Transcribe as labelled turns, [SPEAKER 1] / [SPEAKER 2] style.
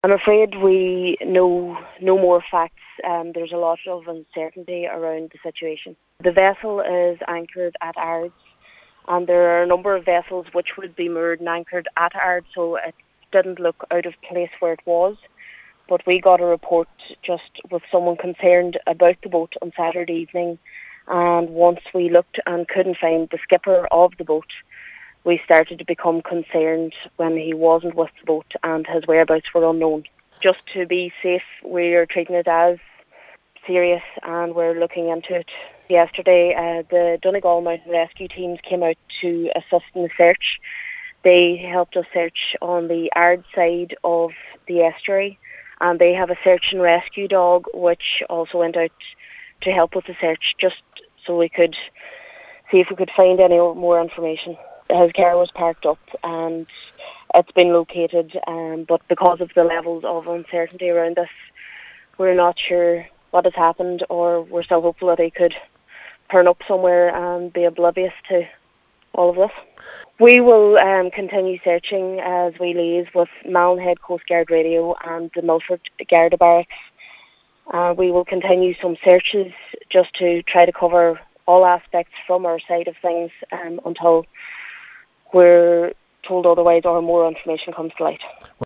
[SPEAKER 1] I'm afraid we know no more facts. There's a lot of uncertainty around the situation. The vessel is anchored at Ards, and there are a number of vessels which would be moored and anchored at Ards, so it didn't look out of place where it was. But we got a report just with someone concerned about the boat on Saturday evening, and once we looked and couldn't find the skipper of the boat, we started to become concerned when he wasn't with the boat and his whereabouts were unknown. Just to be safe, we're treating it as serious and we're looking into it. Yesterday, the Donegal Mountain Rescue teams came out to assist in the search. They helped us search on the Ard side of the estuary, and they have a search and rescue dog which also went out to help with the search, just so we could see if we could find any more information. His car was parked up and it's been located, but because of the levels of uncertainty around this, we're not sure what has happened, or we're still hopeful that he could turn up somewhere and be oblivious to all of this. We will continue searching as we liaise with Malin Coast Guard Radio and the Milford Garda Barracks. We will continue some searches just to try to cover all aspects from our side of things until we're told otherwise or more information comes to light.